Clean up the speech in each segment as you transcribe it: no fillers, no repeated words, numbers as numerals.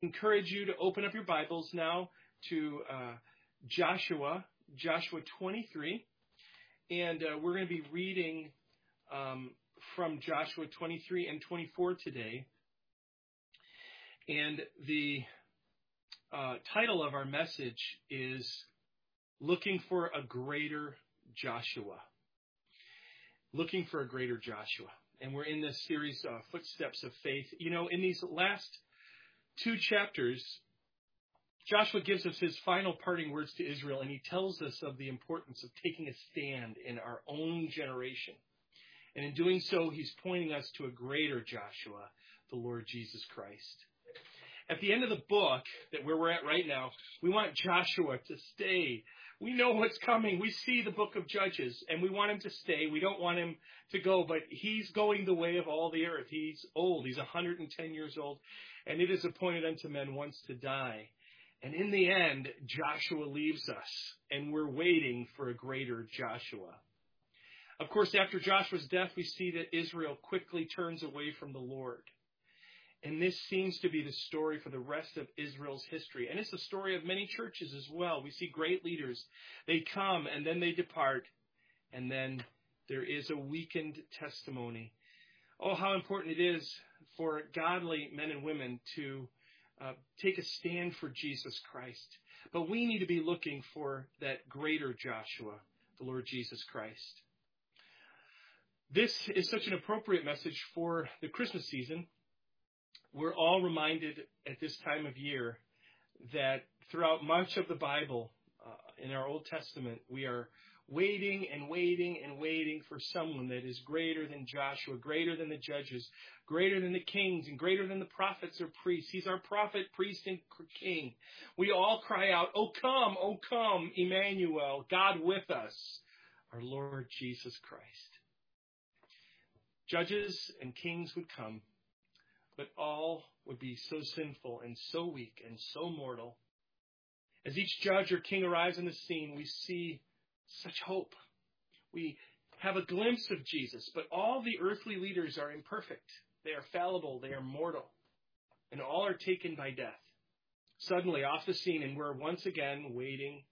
encourage you to open up your Bibles now to Joshua 23. And we're going to be reading from Joshua 23 and 24 today. And the title of our message is Looking for a Greater Joshua. Looking for a Greater Joshua. And we're in this series, Footsteps of Faith. You know, in these last two chapters, Joshua gives us his final parting words to Israel, and he tells us of the importance of taking a stand in our own generation. And in doing so, he's pointing us to a greater Joshua, the Lord Jesus Christ. At the end of the book, that where we're at right now, we want Joshua to stay. We know what's coming. We see the book of Judges, and we want him to stay. We don't want him to go, but he's going the way of all the earth. He's old. He's 110 years old, and it is appointed unto men once to die. And in the end, Joshua leaves us, and we're waiting for a greater Joshua. Of course, after Joshua's death, we see that Israel quickly turns away from the Lord. And this seems to be the story for the rest of Israel's history. And it's the story of many churches as well. We see great leaders. They come and then they depart. And then there is a weakened testimony. Oh, how important it is for godly men and women to take a stand for Jesus Christ. But we need to be looking for that greater Joshua, the Lord Jesus Christ. This is such an appropriate message for the Christmas season. We're all reminded at this time of year that throughout much of the Bible, in our Old Testament, we are waiting and waiting and waiting for someone that is greater than Joshua, greater than the judges, greater than the kings, and greater than the prophets or priests. He's our prophet, priest, and king. We all cry out, "O come, Emmanuel, God with us, our Lord Jesus Christ." Judges and kings would come, but all would be so sinful and so weak and so mortal. As each judge or king arrives on the scene, we see such hope. We have a glimpse of Jesus, but all the earthly leaders are imperfect. They are fallible. They are mortal. And all are taken by death. Suddenly off the scene, and we're once again waiting.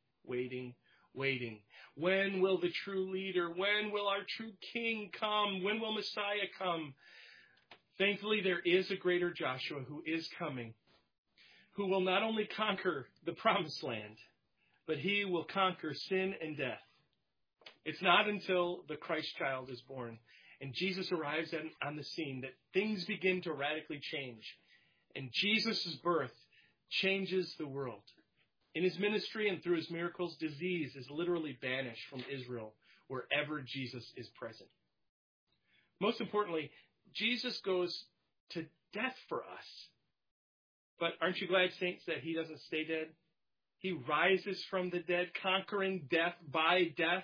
When will the true leader, when will our true king come? When will Messiah come? Thankfully, there is a greater Joshua who is coming, who will not only conquer the promised land, but he will conquer sin and death. It's not until the Christ child is born and Jesus arrives on the scene that things begin to radically change. And Jesus' birth changes the world. In his ministry and through his miracles, disease is literally banished from Israel wherever Jesus is present. Most importantly, Jesus goes to death for us. But aren't you glad, saints, that he doesn't stay dead? He rises from the dead, conquering death by death.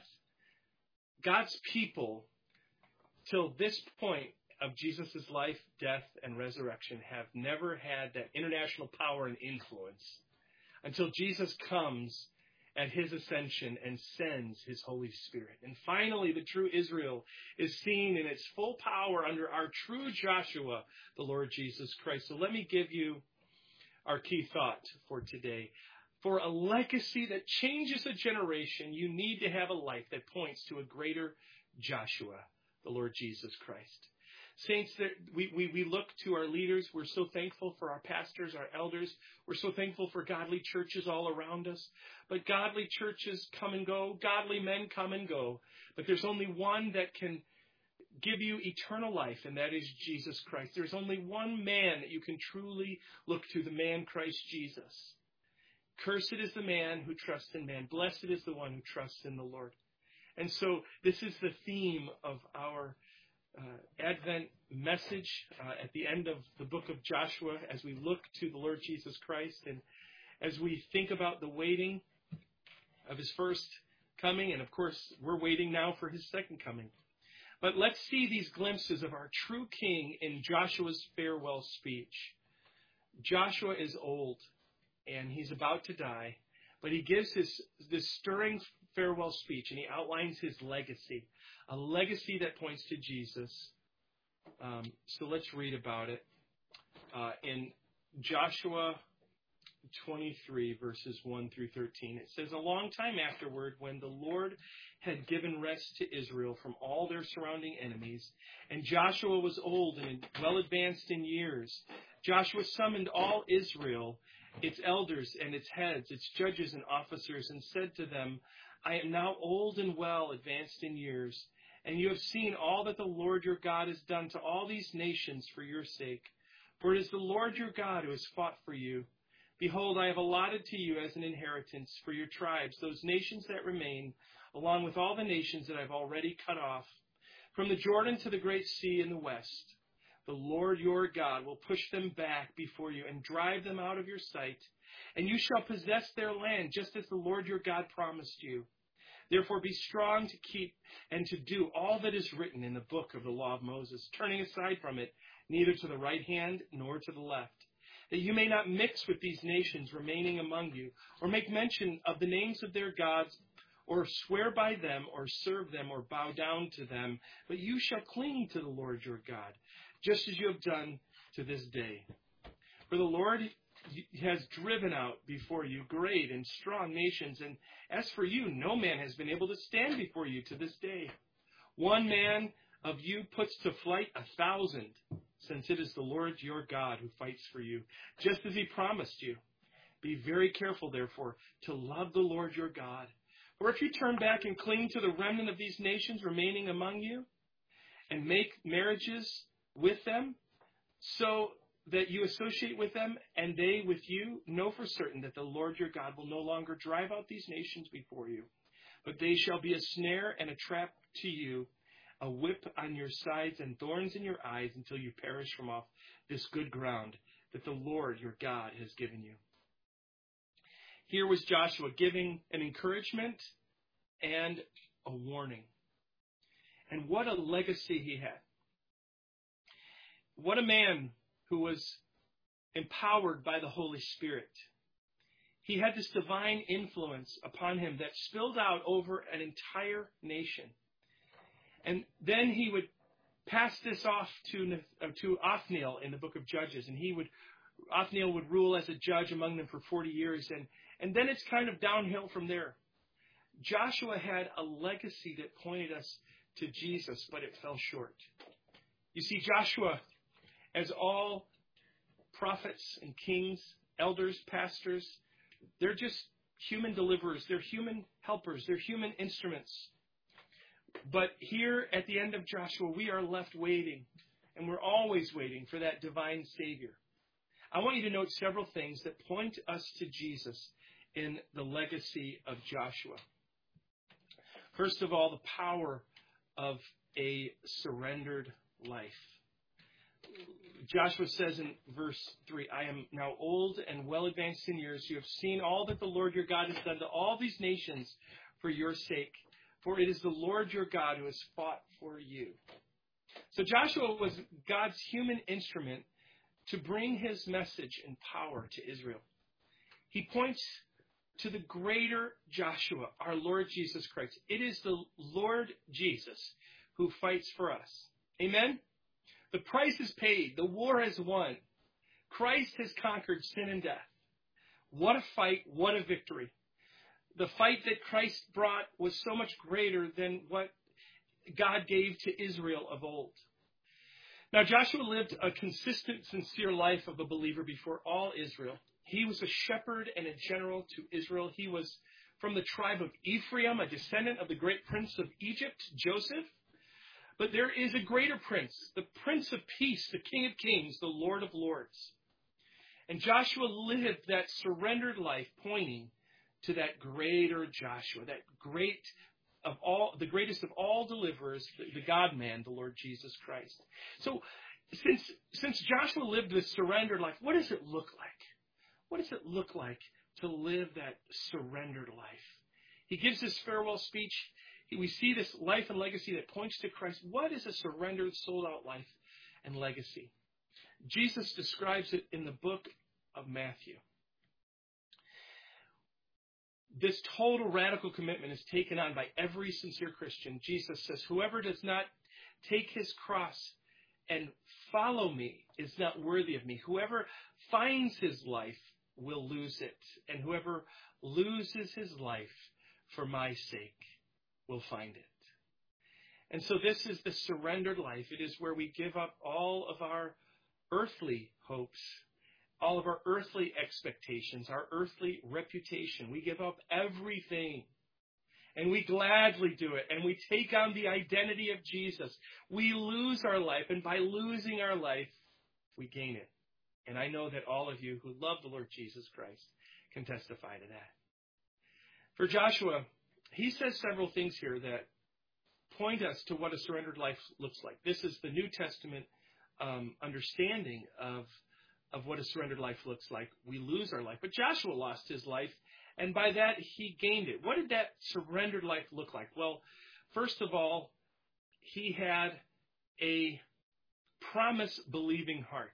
God's people, till this point of Jesus' life, death, and resurrection, have never had that international power and influence until Jesus comes at his ascension and sends his Holy Spirit. And finally, the true Israel is seen in its full power under our true Joshua, the Lord Jesus Christ. So let me give you our key thought for today. For a legacy that changes a generation, you need to have a life that points to a greater Joshua, the Lord Jesus Christ. Saints, we look to our leaders. We're so thankful for our pastors, our elders. We're so thankful for godly churches all around us. But godly churches come and go. Godly men come and go. But there's only one that can give you eternal life, and that is Jesus Christ. There's only one man that you can truly look to, the man Christ Jesus. Cursed is the man who trusts in man. Blessed is the one who trusts in the Lord. And so this is the theme of our Advent message at the end of the book of Joshua as we look to the Lord Jesus Christ and as we think about the waiting of his first coming. And of course, we're waiting now for his second coming. But let's see these glimpses of our true king in Joshua's farewell speech. Joshua is old and he's about to die, but he gives this stirring farewell speech and he outlines his legacy. A legacy that points to Jesus. So let's read about it. In Joshua 23, verses 1 through 13. It says, "A long time afterward, when the Lord had given rest to Israel from all their surrounding enemies, and Joshua was old and well advanced in years, Joshua summoned all Israel, its elders and its heads, its judges and officers, and said to them, I am now old and well advanced in years, and you have seen all that the Lord your God has done to all these nations for your sake. For it is the Lord your God who has fought for you. Behold, I have allotted to you as an inheritance for your tribes those nations that remain, along with all the nations that I have already cut off, from the Jordan to the great sea in the west. The Lord your God will push them back before you and drive them out of your sight, and you shall possess their land, just as the Lord your God promised you. Therefore be strong to keep and to do all that is written in the book of the law of Moses, turning aside from it, neither to the right hand nor to the left, that you may not mix with these nations remaining among you, or make mention of the names of their gods, or swear by them, or serve them, or bow down to them, but you shall cling to the Lord your God, just as you have done to this day. For the Lord has driven out before you great and strong nations, and as for you, no man has been able to stand before you to this day. One man of you puts to flight 1,000, since it is the Lord your God who fights for you, just as he promised you. Be very careful, therefore, to love the Lord your God. For if you turn back and cling to the remnant of these nations remaining among you, and make marriages with them, so that you associate with them, and they with you, know for certain that the Lord your God will no longer drive out these nations before you, but they shall be a snare and a trap to you, a whip on your sides and thorns in your eyes, until you perish from off this good ground that the Lord your God has given you." Here was Joshua giving an encouragement and a warning. And what a legacy he had. What a man who was empowered by the Holy Spirit. He had this divine influence upon him that spilled out over an entire nation. And then he would pass this off to Othniel in the book of Judges, and Othniel would rule as a judge among them for 40 years, and then it's kind of downhill from there. Joshua had a legacy that pointed us to Jesus, but it fell short. You see, Joshua, as all prophets and kings, elders, pastors, they're just human deliverers. They're human helpers. They're human instruments. But here at the end of Joshua, we are left waiting, and we're always waiting for that divine Savior. I want you to note several things that point us to Jesus in the legacy of Joshua. First of all, the power of a surrendered life. Joshua says in verse 3, I am now old and well advanced in years. You have seen all that the Lord your God has done to all these nations for your sake. For it is the Lord your God who has fought for you. So Joshua was God's human instrument to bring his message and power to Israel. He points to the greater Joshua, our Lord Jesus Christ. It is the Lord Jesus who fights for us. Amen? The price is paid. The war has won. Christ has conquered sin and death. What a fight. What a victory. The fight that Christ brought was so much greater than what God gave to Israel of old. Now, Joshua lived a consistent, sincere life of a believer before all Israel. He was a shepherd and a general to Israel. He was from the tribe of Ephraim, a descendant of the great prince of Egypt, Joseph. But there is a greater prince, the Prince of Peace, the King of Kings, the Lord of Lords. And Joshua lived that surrendered life pointing to that greater Joshua, that the greatest of all deliverers, the God-man, the Lord Jesus Christ. So since Joshua lived this surrendered life, what does it look like? What does it look like to live that surrendered life? He gives this farewell speech. We see this life and legacy that points to Christ. What is a surrendered, sold-out life and legacy? Jesus describes it in the book of Matthew. This total radical commitment is taken on by every sincere Christian. Jesus says, whoever does not take his cross and follow me is not worthy of me. Whoever finds his life will lose it, and whoever loses his life for my sake will find it. And so this is the surrendered life. It is where we give up all of our earthly hopes, all of our earthly expectations, our earthly reputation. We give up everything, and we gladly do it, and we take on the identity of Jesus. We lose our life, and by losing our life, we gain it. And I know that all of you who love the Lord Jesus Christ can testify to that. For Joshua, he says several things here that point us to what a surrendered life looks like. This is the New Testament understanding of what a surrendered life looks like. We lose our life. But Joshua lost his life, and by that he gained it. What did that surrendered life look like? Well, first of all, he had a promise-believing heart.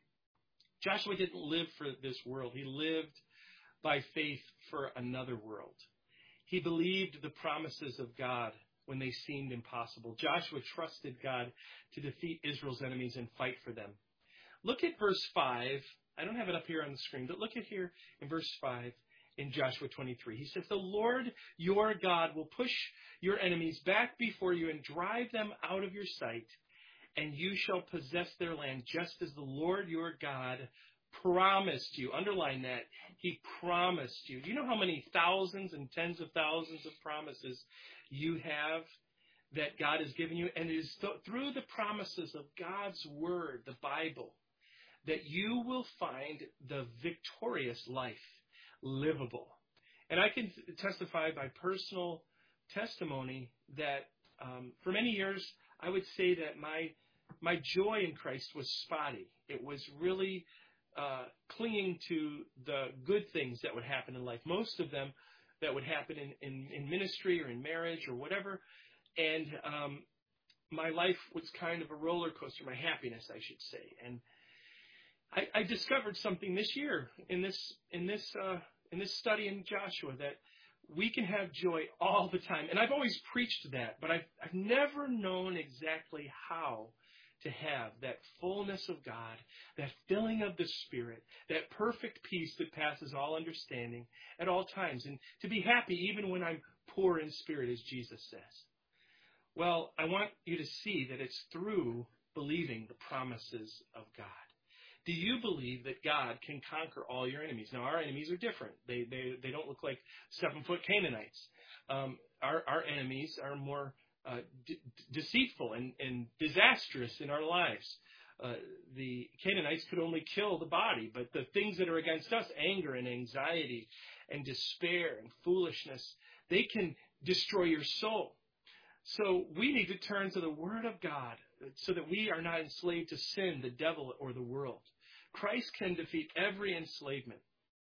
Joshua didn't live for this world. He lived by faith for another world. He believed the promises of God when they seemed impossible. Joshua trusted God to defeat Israel's enemies and fight for them. Look at verse 5. I don't have it up here on the screen, but look at here in verse 5 in Joshua 23. He says, "The Lord your God will push your enemies back before you and drive them out of your sight, and you shall possess their land just as the Lord your God promised you." Underline that. He promised you. Do you know how many thousands and tens of thousands of promises you have that God has given you? And it is through the promises of God's Word, the Bible, that you will find the victorious life livable. And I can testify by personal testimony that for many years, I would say that my joy in Christ was spotty. It was really clinging to the good things that would happen in life, most of them that would happen in ministry or in marriage or whatever. And my life was kind of a roller coaster, my happiness, I should say. And I discovered something this year in this study in Joshua, that we can have joy all the time. And I've always preached that, but I've never known exactly how to have that fullness of God, that filling of the Spirit, that perfect peace that passes all understanding at all times, and to be happy even when I'm poor in spirit, as Jesus says. Well, I want you to see that it's through believing the promises of God. Do you believe that God can conquer all your enemies? Now, our enemies are different. They don't look like 7-foot Canaanites. Our enemies are more deceitful and disastrous in our lives. The Canaanites could only kill the body, but the things that are against us, anger and anxiety and despair and foolishness, they can destroy your soul. So we need to turn to the Word of God so that we are not enslaved to sin, the devil, or the world. Christ can defeat every enslavement.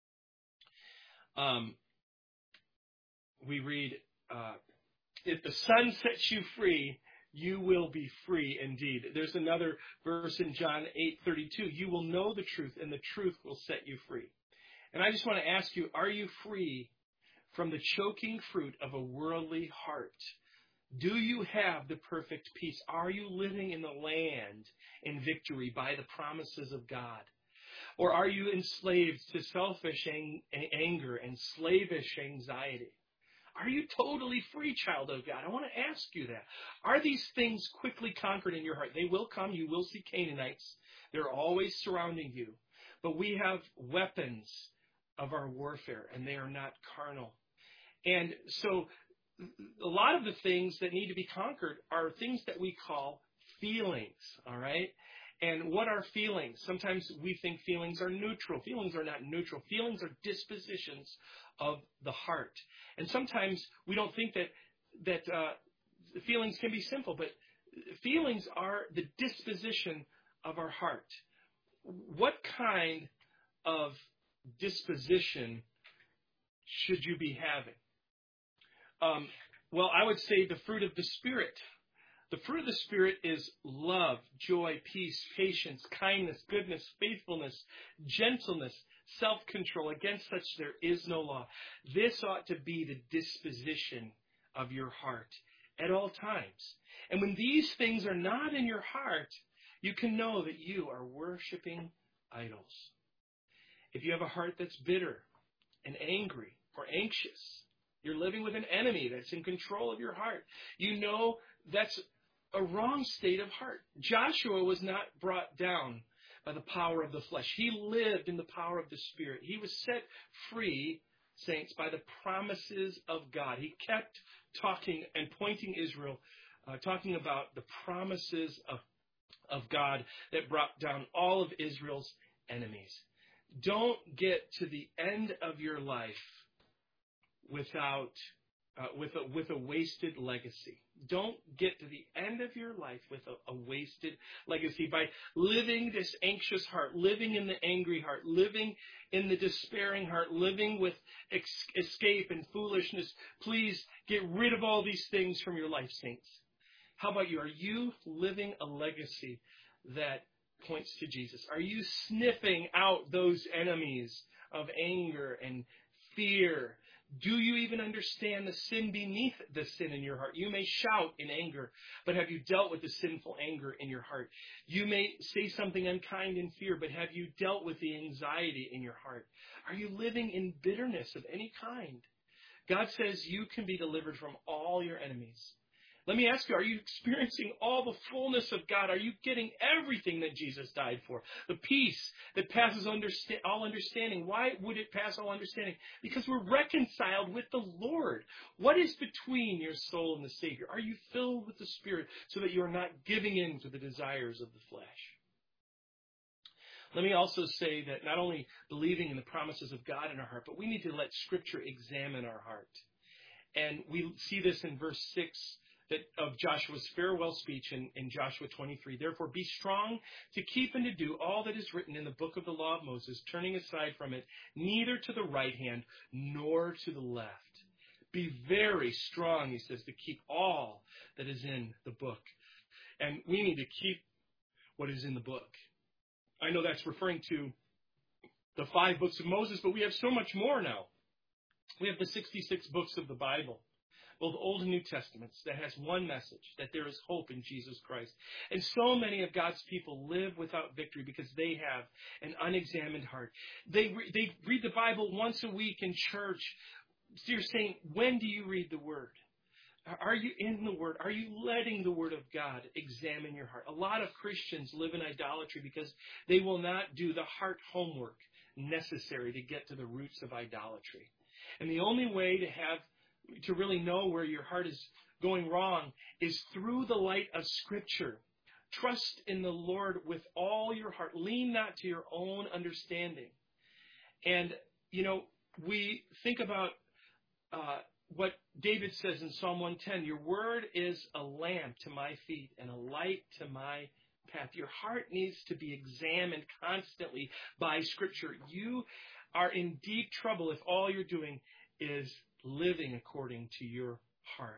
We read, if the Son sets you free, you will be free indeed. There's another verse in John 8:32. You will know the truth, and the truth will set you free. And I just want to ask you, are you free from the choking fruit of a worldly heart? Do you have the perfect peace? Are you living in the land in victory by the promises of God? Or are you enslaved to selfish anger and slavish anxiety? Are you totally free, child of God? I want to ask you that. Are these things quickly conquered in your heart? They will come. You will see Canaanites. They're always surrounding you. But we have weapons of our warfare, and they are not carnal. And so a lot of the things that need to be conquered are things that we call feelings, all right? And what are feelings? Sometimes we think feelings are neutral. Feelings are not neutral. Feelings are dispositions of the heart. And sometimes we don't think that feelings can be simple, but feelings are the disposition of our heart. What kind of disposition should you be having? Well, I would say the fruit of the Spirit. The fruit of the Spirit is love, joy, peace, patience, kindness, goodness, faithfulness, gentleness, self-control. Against such there is no law. This ought to be the disposition of your heart at all times. And when these things are not in your heart, you can know that you are worshiping idols. If you have a heart that's bitter and angry or anxious, you're living with an enemy that's in control of your heart. You know that's a wrong state of heart. Joshua was not brought down by the power of the flesh. He lived in the power of the Spirit. He was set free, saints, by the promises of God. He kept talking and pointing Israel, talking about the promises of God that brought down all of Israel's enemies. Don't get to the end of your life without with a wasted legacy. Don't get to the end of your life with a wasted legacy by living this anxious heart, living in the angry heart, living in the despairing heart, living with escape and foolishness. Please get rid of all these things from your life, saints. How about you? Are you living a legacy that points to Jesus? Are you sniffing out those enemies of anger and fear? Do you even understand the sin beneath the sin in your heart? You may shout in anger, but have you dealt with the sinful anger in your heart? You may say something unkind in fear, but have you dealt with the anxiety in your heart? Are you living in bitterness of any kind? God says you can be delivered from all your enemies. Let me ask you, are you experiencing all the fullness of God? Are you getting everything that Jesus died for? The peace that passes all understanding. Why would it pass all understanding? Because we're reconciled with the Lord. What is between your soul and the Savior? Are you filled with the Spirit so that you are not giving in to the desires of the flesh? Let me also say that not only believing in the promises of God in our heart, but we need to let Scripture examine our heart. And we see this in verse 6. Of Joshua's farewell speech in Joshua 23. Therefore, be strong to keep and to do all that is written in the book of the law of Moses, turning aside from it, neither to the right hand nor to the left. Be very strong, he says, to keep all that is in the book. And we need to keep what is in the book. I know that's referring to the 5 books of Moses, but we have so much more now. We have the 66 books of the Bible. Both Old and New Testaments, that has one message, that there is hope in Jesus Christ. And so many of God's people live without victory because they have an unexamined heart. They read the Bible once a week in church. So you're saying, when do you read the Word? Are you in the Word? Are you letting the Word of God examine your heart? A lot of Christians live in idolatry because they will not do the heart homework necessary to get to the roots of idolatry. And the only way to really know where your heart is going wrong is through the light of Scripture. Trust in the Lord with all your heart. Lean not to your own understanding. And, we think about what David says in Psalm 110, your word is a lamp to my feet and a light to my path. Your heart needs to be examined constantly by Scripture. You are in deep trouble if all you're doing is living according to your heart.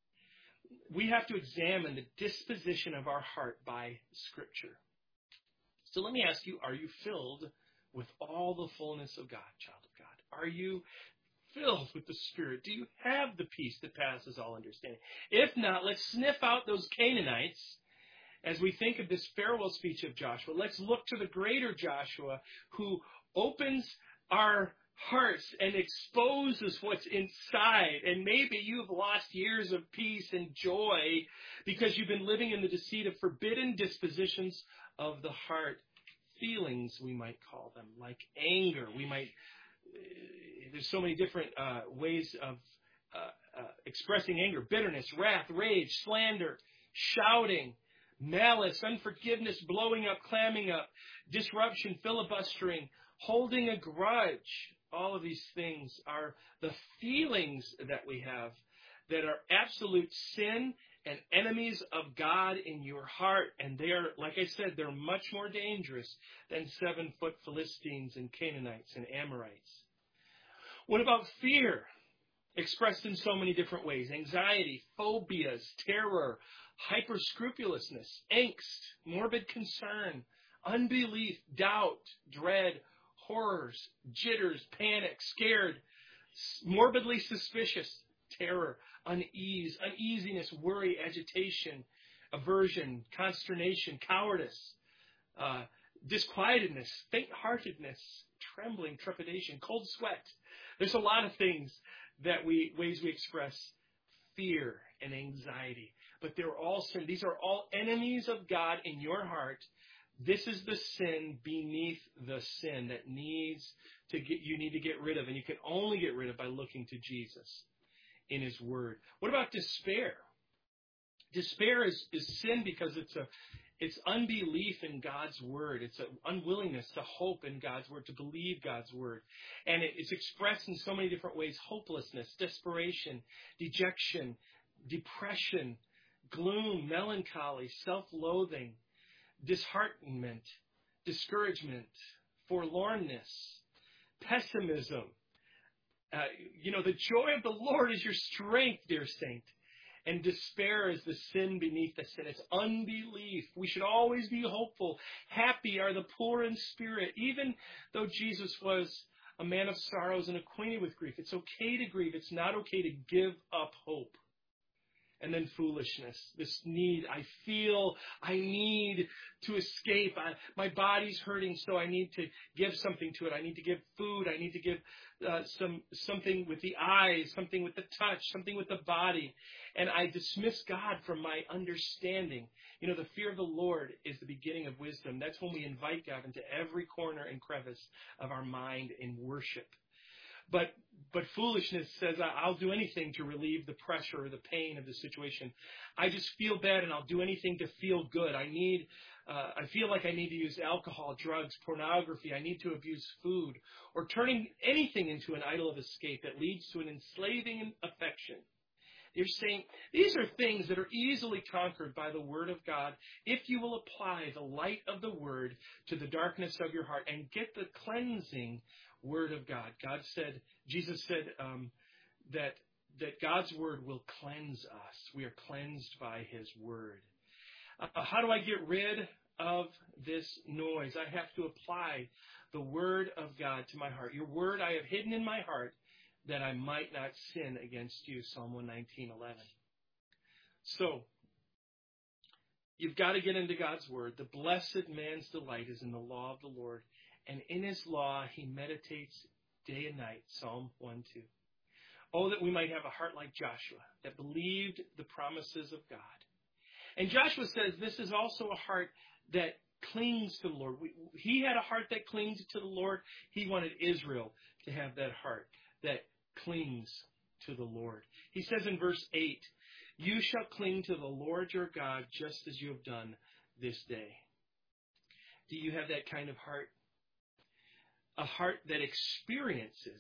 We have to examine the disposition of our heart by Scripture. So let me ask you, are you filled with all the fullness of God, child of God? Are you filled with the Spirit? Do you have the peace that passes all understanding? If not, let's sniff out those Canaanites as we think of this farewell speech of Joshua. Let's look to the greater Joshua who opens our hearts and exposes what's inside. And maybe you've lost years of peace and joy because you've been living in the deceit of forbidden dispositions of the heart. Feelings, we might call them, like anger. There's so many different ways of expressing anger. Bitterness, wrath, rage, slander, shouting, malice, unforgiveness, blowing up, clamming up, disruption, filibustering, holding a grudge. All of these things are the feelings that we have that are absolute sin and enemies of God in your heart. And they are, like I said, they're much more dangerous than 7-foot Philistines and Canaanites and Amorites. What about fear? Expressed in so many different ways. Anxiety, phobias, terror, hyper-scrupulousness, angst, morbid concern, unbelief, doubt, dread, horrors, jitters, panic, scared, morbidly suspicious, terror, uneasiness, worry, agitation, aversion, consternation, cowardice, disquietedness, faint-heartedness, trembling, trepidation, cold sweat. There's a lot of things ways we express fear and anxiety. But they're all sin. These are all enemies of God in your heart. This is the sin beneath the sin that you need to get rid of. And you can only get rid of by looking to Jesus in His Word. What about despair? Despair is sin because it's unbelief in God's Word. It's an unwillingness to hope in God's Word, to believe God's Word. And it's expressed in so many different ways: hopelessness, desperation, dejection, depression, gloom, melancholy, self-loathing, disheartenment, discouragement, forlornness, pessimism. The joy of the Lord is your strength, dear saint. And despair is the sin beneath the sin. It's unbelief. We should always be hopeful. Happy are the poor in spirit. Even though Jesus was a man of sorrows and acquainted with grief, it's okay to grieve. It's not okay to give up hope. And then foolishness, this need. I feel I need to escape. My body's hurting, so I need to give something to it. I need to give food. I need to give something with the eyes, something with the touch, something with the body. And I dismiss God from my understanding. The fear of the Lord is the beginning of wisdom. That's when we invite God into every corner and crevice of our mind in worship. But foolishness says, I'll do anything to relieve the pressure or the pain of the situation. I just feel bad and I'll do anything to feel good. I feel like I need to use alcohol, drugs, pornography. I need to abuse food, or turning anything into an idol of escape that leads to an enslaving affection. You're saying these are things that are easily conquered by the Word of God if you will apply the light of the Word to the darkness of your heart and get the cleansing Word of God. Jesus said that God's Word will cleanse us. We are cleansed by His Word. How do I get rid of this noise? I have to apply the Word of God to my heart. Your Word I have hidden in my heart, that I might not sin against you, Psalm 119:11. So, you've got to get into God's Word. The blessed man's delight is in the law of the Lord, and in His law he meditates day and night, Psalm 1:2. Oh, that we might have a heart like Joshua, that believed the promises of God. And Joshua says this is also a heart that clings to the Lord. He had a heart that clings to the Lord. He wanted Israel to have that heart that clings to the Lord. He says in verse 8, you shall cling to the Lord your God just as you have done this day. Do you have that kind of heart? A heart that experiences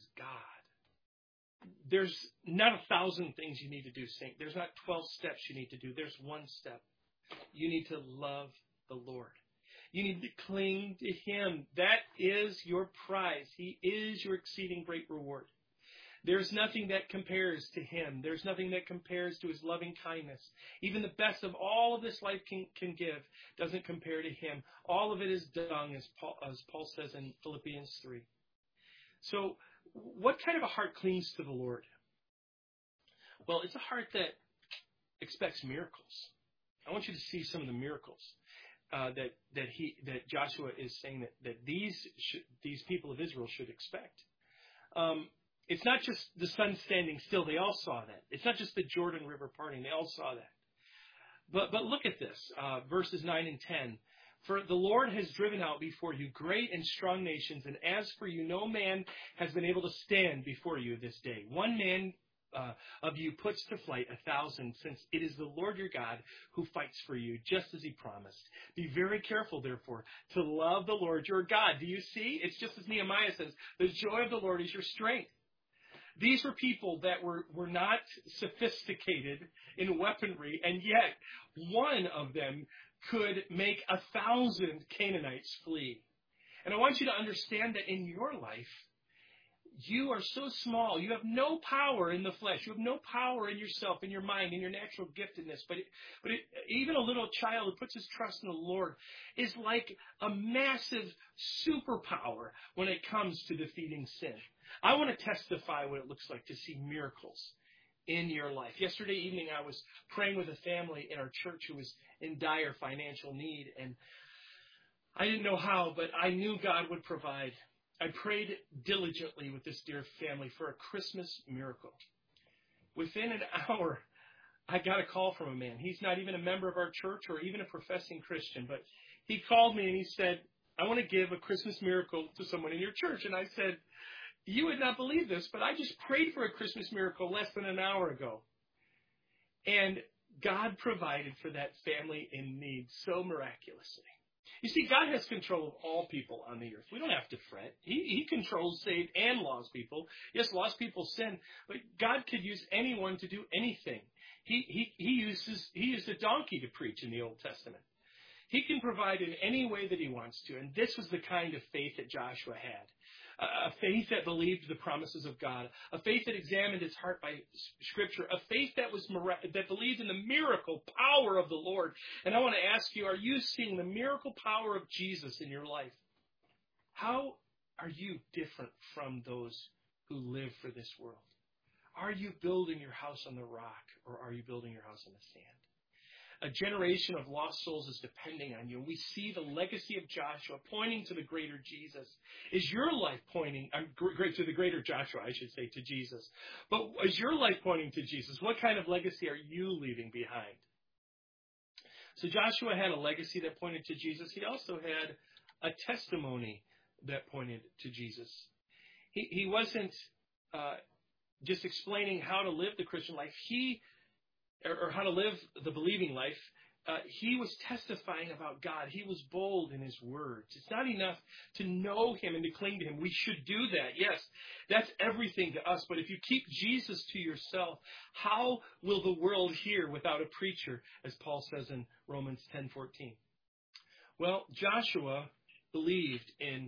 God. There's not 1,000 things you need to do, saint. There's not 12 steps you need to do. There's one step. You need to love the Lord. You need to cling to Him. That is your prize. He is your exceeding great reward. There's nothing that compares to Him. There's nothing that compares to His loving kindness. Even the best of all of this life can give doesn't compare to Him. All of it is dung, as Paul says in Philippians 3. So, what kind of a heart clings to the Lord? Well, it's a heart that expects miracles. I want you to see some of the miracles that Joshua is saying that these people of Israel should expect. It's not just the sun standing still. They all saw that. It's not just the Jordan River parting. They all saw that. But look at this, verses 9 and 10. For the Lord has driven out before you great and strong nations, and as for you, no man has been able to stand before you this day. One man of you puts to flight 1,000, since it is the Lord your God who fights for you, just as He promised. Be very careful, therefore, to love the Lord your God. Do you see? It's just as Nehemiah says, the joy of the Lord is your strength. These were people that were not sophisticated in weaponry, and yet one of them could make 1,000 Canaanites flee. And I want you to understand that in your life, you are so small. You have no power in the flesh. You have no power in yourself, in your mind, in your natural giftedness. But even a little child who puts his trust in the Lord is like a massive superpower when it comes to defeating sin. I want to testify what it looks like to see miracles in your life. Yesterday evening, I was praying with a family in our church who was in dire financial need, and I didn't know how, but I knew God would provide. I prayed diligently with this dear family for a Christmas miracle. Within an hour, I got a call from a man. He's not even a member of our church or even a professing Christian, but he called me and he said, I want to give a Christmas miracle to someone in your church. And I said, you would not believe this, but I just prayed for a Christmas miracle less than an hour ago. And God provided for that family in need so miraculously. You see, God has control of all people on the earth. We don't have to fret. He controls saved and lost people. Yes, lost people sin, but God could use anyone to do anything. He used a donkey to preach in the Old Testament. He can provide in any way that he wants to, and this was the kind of faith that Joshua had. A faith that believed the promises of God, a faith that examined its heart by Scripture, a faith that believed in the miracle power of the Lord. And I want to ask you, are you seeing the miracle power of Jesus in your life? How are you different from those who live for this world? Are you building your house on the rock, or are you building your house on the sand? A generation of lost souls is depending on you. And we see the legacy of Joshua pointing to the greater Jesus. Is your life pointing to the greater Joshua, I should say, to Jesus? But is your life pointing to Jesus? What kind of legacy are you leaving behind? So Joshua had a legacy that pointed to Jesus. He also had a testimony that pointed to Jesus. He wasn't just explaining how to live the Christian life. Or how to live the believing life, he was testifying about God. He was bold in his words. It's not enough to know him and to cling to him. We should do that. Yes, that's everything to us. But if you keep Jesus to yourself, how will the world hear without a preacher, as Paul says in Romans 10:14? Well, Joshua believed in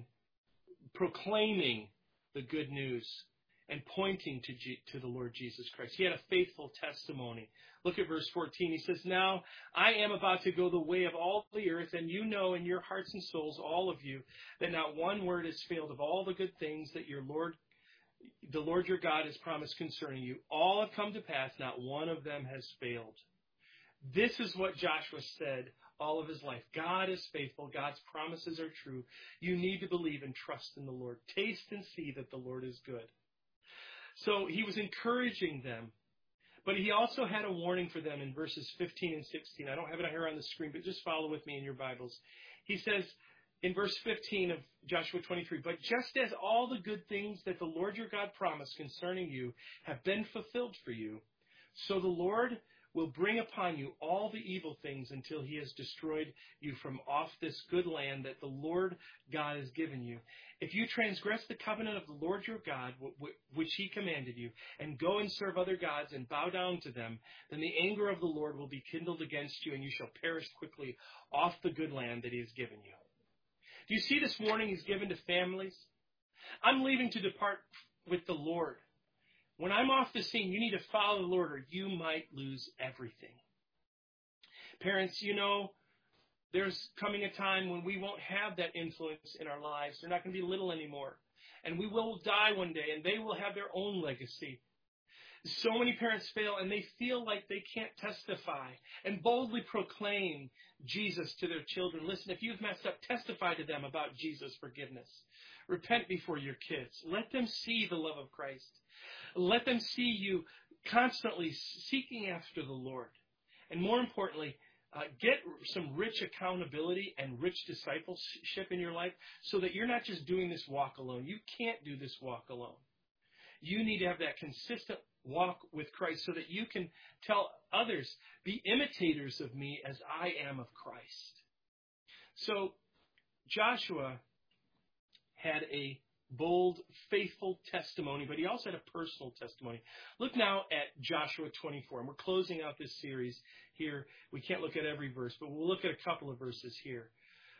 proclaiming the good news and pointing to the Lord Jesus Christ. He had a faithful testimony. Look at verse 14. He says, now I am about to go the way of all the earth, and you know in your hearts and souls, all of you, that not one word has failed of all the good things that the Lord your God has promised concerning you. All have come to pass, not one of them has failed. This is what Joshua said all of his life. God is faithful. God's promises are true. You need to believe and trust in the Lord. Taste and see that the Lord is good. So he was encouraging them, but he also had a warning for them in verses 15 and 16. I don't have it here on the screen, but just follow with me in your Bibles. He says in verse 15 of Joshua 23, but just as all the good things that the Lord your God promised concerning you have been fulfilled for you, so the Lord will bring upon you all the evil things until he has destroyed you from off this good land that the Lord God has given you. If you transgress the covenant of the Lord your God, which he commanded you, and go and serve other gods and bow down to them, then the anger of the Lord will be kindled against you, and you shall perish quickly off the good land that he has given you. Do you see this warning he's given to families? I'm leaving to depart with the Lord. When I'm off the scene, you need to follow the Lord, or you might lose everything. Parents, you know, there's coming a time when we won't have that influence in our lives. They're not going to be little anymore. And we will die one day, and they will have their own legacy. So many parents fail, and they feel like they can't testify and boldly proclaim Jesus to their children. Listen, if you've messed up, testify to them about Jesus' forgiveness. Repent before your kids. Let them see the love of Christ. Let them see you constantly seeking after the Lord. And more importantly, get some rich accountability and rich discipleship in your life so that you're not just doing this walk alone. You can't do this walk alone. You need to have that consistent walk with Christ so that you can tell others, be imitators of me as I am of Christ. So Joshua had a bold, faithful testimony, but he also had a personal testimony. Look now at Joshua 24, and we're closing out this series here. We can't look at every verse, but we'll look at a couple of verses here.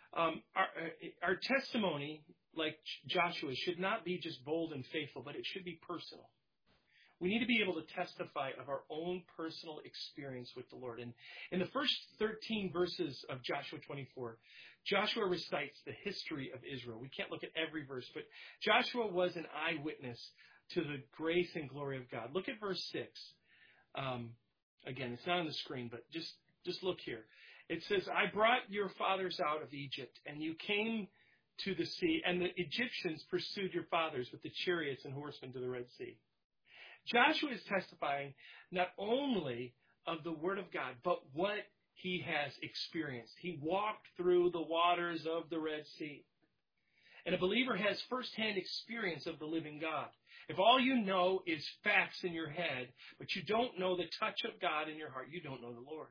Our testimony, like Joshua, should not be just bold and faithful, but it should be personal. We need to be able to testify of our own personal experience with the Lord. And in the first 13 verses of Joshua 24, Joshua recites the history of Israel. We can't look at every verse, but Joshua was an eyewitness to the grace and glory of God. Look at verse 6. Again, it's not on the screen, but just look here. It says, I brought your fathers out of Egypt, and you came to the sea, and the Egyptians pursued your fathers with the chariots and horsemen to the Red Sea. Joshua is testifying not only of the Word of God, but what he has experienced. He walked through the waters of the Red Sea. And a believer has firsthand experience of the living God. If all you know is facts in your head, but you don't know the touch of God in your heart, you don't know the Lord.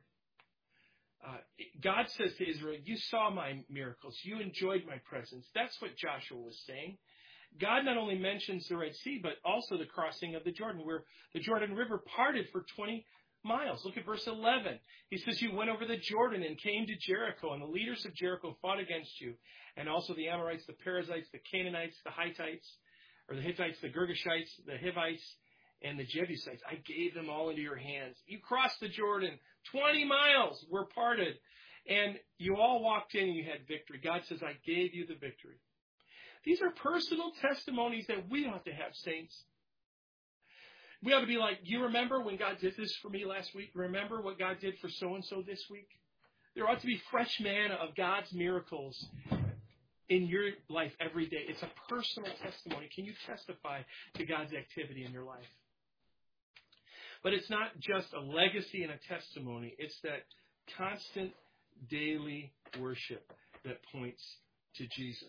God says to Israel, you saw my miracles. You enjoyed my presence. That's what Joshua was saying. God not only mentions the Red Sea, but also the crossing of the Jordan, where the Jordan River parted for 20 miles. Look at verse 11. He says, you went over the Jordan and came to Jericho, and the leaders of Jericho fought against you, and also the Amorites, the Perizzites, the Canaanites, the Hittites, or the Hittites, the Girgashites, the Hivites, and the Jebusites. I gave them all into your hands. You crossed the Jordan. 20 miles were parted. And you all walked in and you had victory. God says, I gave you the victory. These are personal testimonies that we ought to have, saints. We ought to be like, you remember when God did this for me last week? Remember what God did for so-and-so this week? There ought to be fresh manna of God's miracles in your life every day. It's a personal testimony. Can you testify to God's activity in your life? But it's not just a legacy and a testimony. It's that constant daily worship that points to Jesus.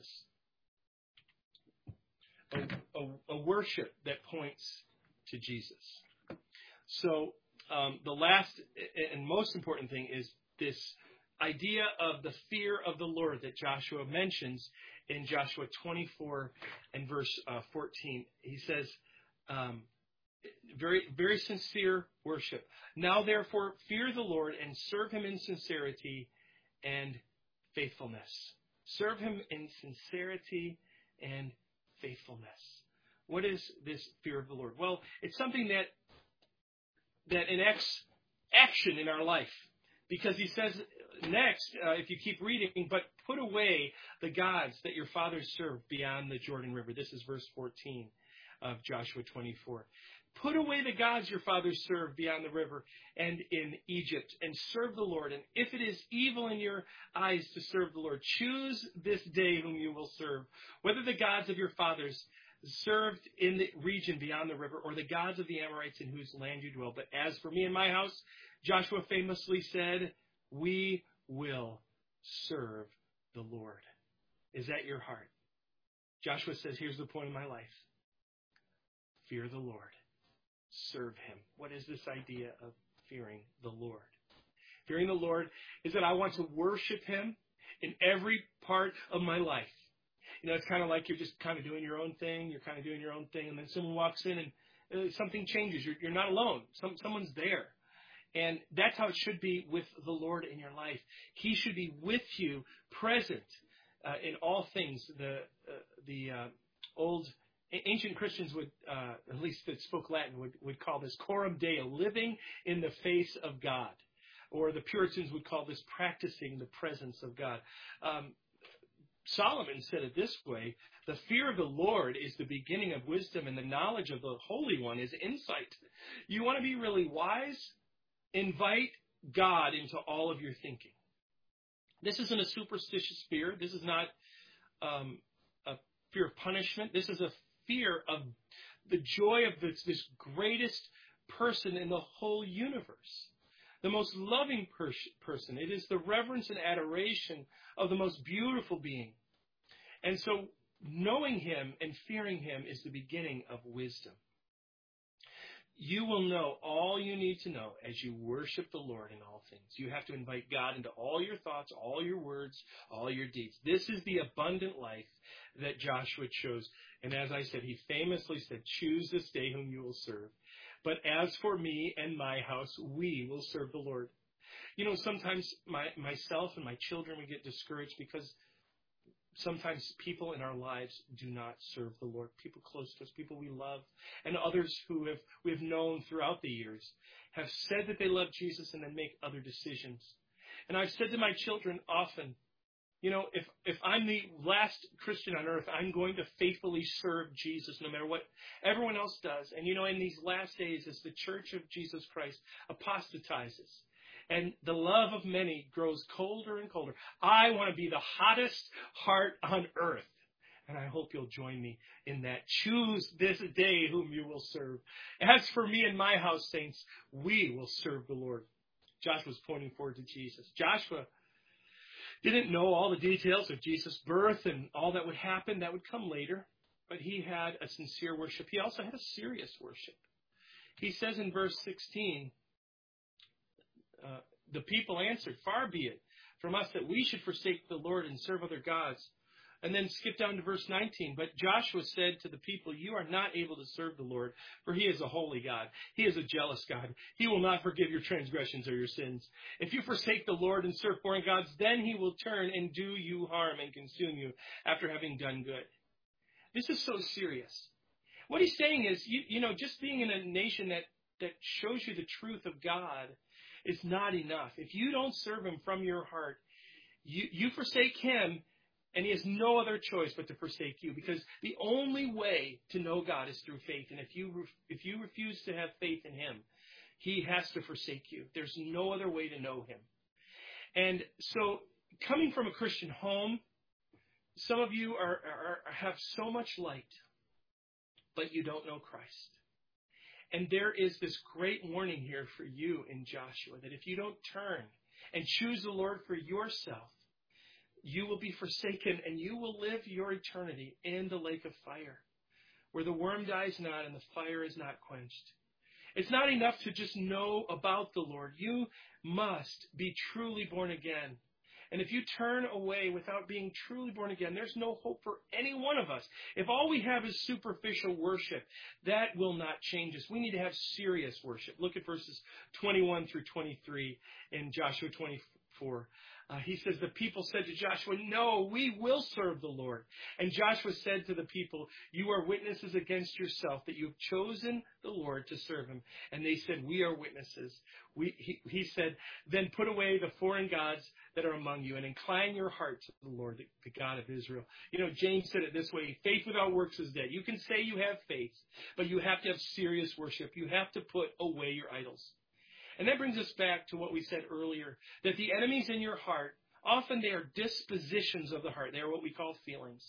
A worship that points to Jesus. So the last and most important thing is this idea of the fear of the Lord that Joshua mentions in Joshua 24 and verse 14. He says, very, very sincere worship. Now, therefore, fear the Lord and serve him in sincerity and faithfulness. Serve him in sincerity and faithfulness. What is this fear of the Lord? Well, it's something that enacts action in our life. Because he says next, if you keep reading, but put away the gods that your fathers served beyond the Jordan River. This is verse 14 of Joshua 24. Put away the gods your fathers served beyond the river and in Egypt, and serve the Lord. And if it is evil in your eyes to serve the Lord, choose this day whom you will serve, whether the gods of your fathers served in the region beyond the river, or the gods of the Amorites in whose land you dwell. But as for me and my house, Joshua famously said, we will serve the Lord. Is that your heart? Joshua says, here's the point of my life. Fear the Lord. Serve him. What is this idea of fearing the Lord? Fearing the Lord is that I want to worship him in every part of my life. You know, it's kind of like you're just kind of doing your own thing. You're kind of doing your own thing, and then someone walks in and something changes. You're not alone. Someone's there. And that's how it should be with the Lord in your life. He should be with you, present in all things. The old ancient Christians would, at least that spoke Latin, would call this coram Deo, living in the face of God. Or the Puritans would call this practicing the presence of God. Solomon said it this way: the fear of the Lord is the beginning of wisdom, and the knowledge of the Holy One is insight. You want to be really wise? Invite God into all of your thinking. This isn't a superstitious fear. This is not a fear of punishment. This is a fear of the joy of this greatest person in the whole universe, the most loving person. It is the reverence and adoration of the most beautiful being. And so knowing him and fearing him is the beginning of wisdom. You will know all you need to know as you worship the Lord in all things. You have to invite God into all your thoughts, all your words, all your deeds. This is the abundant life that Joshua chose. And as I said, he famously said, choose this day whom you will serve. But as for me and my house, we will serve the Lord. You know, sometimes myself and my children, we get discouraged because sometimes people in our lives do not serve the Lord. People close to us, people we love, and others who we have known throughout the years have said that they love Jesus and then make other decisions. And I've said to my children often, you know, if I'm the last Christian on earth, I'm going to faithfully serve Jesus no matter what everyone else does. And, you know, in these last days, as the Church of Jesus Christ apostatizes and the love of many grows colder and colder. I want to be the hottest heart on earth. And I hope you'll join me in that. Choose this day whom you will serve. As for me and my house, saints, we will serve the Lord. Joshua's pointing forward to Jesus. Joshua didn't know all the details of Jesus' birth and all that would happen. That would come later. But he had a sincere worship. He also had a serious worship. He says in verse 16, the people answered, "Far be it from us that we should forsake the Lord and serve other gods." And then skip down to verse 19. But Joshua said to the people, "You are not able to serve the Lord, for he is a holy God. He is a jealous God. He will not forgive your transgressions or your sins. If you forsake the Lord and serve foreign gods, then he will turn and do you harm and consume you after having done good." This is so serious. What he's saying is, just being in a nation that shows you the truth of God is not enough. If you don't serve him from your heart, you forsake him, and he has no other choice but to forsake you, because the only way to know God is through faith. And if you refuse to have faith in him, he has to forsake you. There's no other way to know him. And so, coming from a Christian home, some of you have so much light, but you don't know Christ. And there is this great warning here for you in Joshua, that if you don't turn and choose the Lord for yourself, you will be forsaken, and you will live your eternity in the lake of fire, where the worm dies not and the fire is not quenched. It's not enough to just know about the Lord. You must be truly born again. And if you turn away without being truly born again, there's no hope for any one of us. If all we have is superficial worship, that will not change us. We need to have serious worship. Look at verses 21 through 23 in Joshua 24. He says, the people said to Joshua, "No, we will serve the Lord." And Joshua said to the people, "You are witnesses against yourself that you have chosen the Lord to serve him." And they said, "We are witnesses." He said, "Then put away the foreign gods that are among you and incline your heart to the Lord, the God of Israel." James said it this way: faith without works is dead. You can say you have faith, but you have to have serious worship. You have to put away your idols. And that brings us back to what we said earlier, that the enemies in your heart, often they are dispositions of the heart. They are what we call feelings.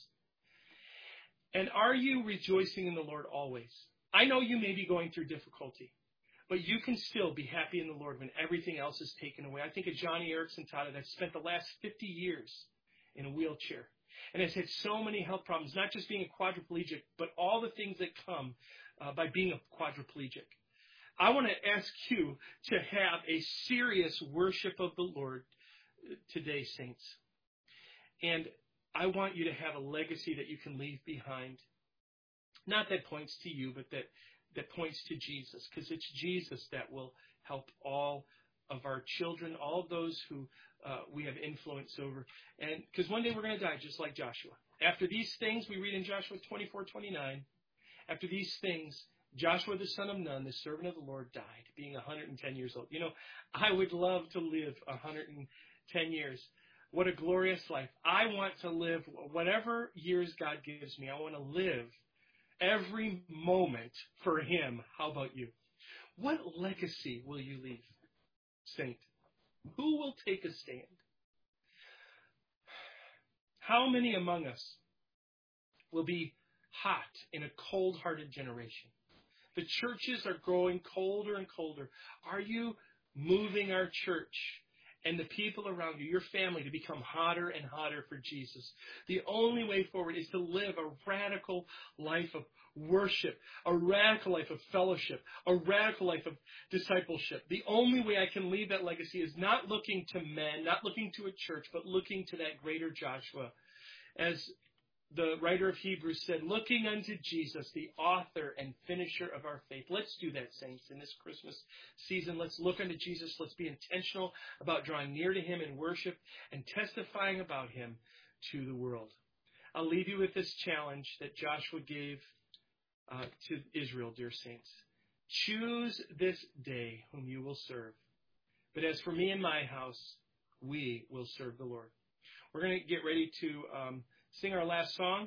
And are you rejoicing in the Lord always? I know you may be going through difficulty, but you can still be happy in the Lord when everything else is taken away. I think of Johnny Erickson Tada, that spent the last 50 years in a wheelchair and has had so many health problems, not just being a quadriplegic, but all the things that come by being a quadriplegic. I want to ask you to have a serious worship of the Lord today, saints. And I want you to have a legacy that you can leave behind. Not that points to you, but that points to Jesus, because it's Jesus that will help all of our children, all of those who we have influence over. And because one day we're going to die just like Joshua. After these things, we read in Joshua 24:29, after these things, Joshua the son of Nun, the servant of the Lord, died, being 110 years old. I would love to live 110 years. What a glorious life. I want to live whatever years God gives me. I want to live every moment for him. How about you? What legacy will you leave, saint? Who will take a stand? How many among us will be hot in a cold-hearted generation? The churches are growing colder and colder. Are you moving our church and the people around you, your family, to become hotter and hotter for Jesus? The only way forward is to live a radical life of worship, a radical life of fellowship, a radical life of discipleship. The only way I can leave that legacy is not looking to men, not looking to a church, but looking to that greater Joshua. As the writer of Hebrews said, looking unto Jesus, the author and finisher of our faith. Let's do that, saints, in this Christmas season. Let's look unto Jesus. Let's be intentional about drawing near to him in worship and testifying about him to the world. I'll leave you with this challenge that Joshua gave to Israel, dear saints. Choose this day whom you will serve. But as for me and my house, we will serve the Lord. We're going to get ready to sing our last song.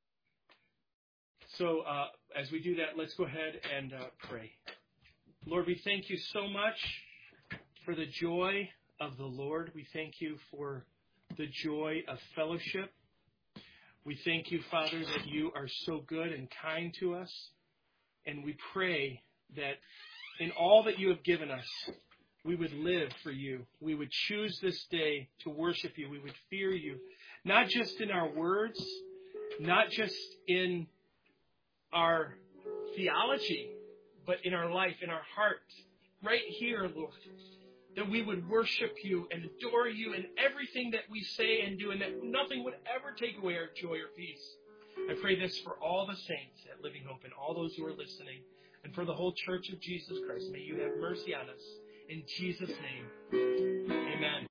So as we do that, let's go ahead and pray. Lord, we thank you so much for the joy of the Lord. We thank you for the joy of fellowship. We thank you, Father, that you are so good and kind to us. And we pray that in all that you have given us, we would live for you. We would choose this day to worship you. We would fear you, not just in our words, not just in our theology, but in our life, in our heart, right here, Lord, that we would worship you and adore you in everything that we say and do, and that nothing would ever take away our joy or peace. I pray this for all the saints at Living Hope and all those who are listening, and for the whole Church of Jesus Christ. May you have mercy on us. In Jesus' name, amen.